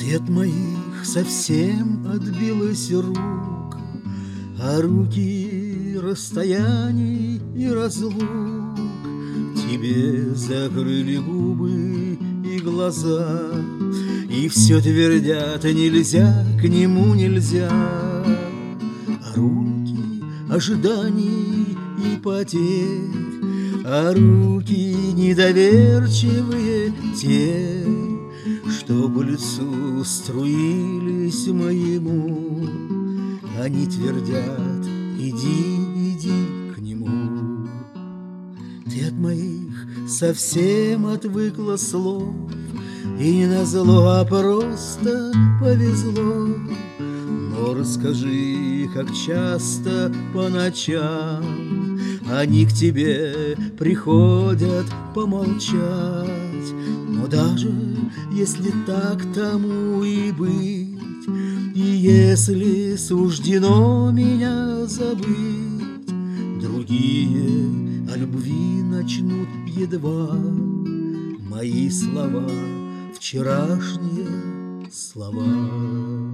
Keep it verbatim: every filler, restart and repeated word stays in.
Свет моих совсем отбилось рук, а руки расстояний и разлук тебе закрыли губы и глаза, и все твердят: нельзя, к нему нельзя. А руки ожиданий и потерь, а руки недоверчивые те, что по лицу струились моему, они твердят: иди, иди к нему. Ты от моих совсем отвыкла слов, и не назло, а просто повезло. Но расскажи, как часто по ночам они к тебе приходят помолчать. Но даже если так тому и быть, и если суждено меня забыть, другие о любви начнут едва мои слова, вчерашние слова.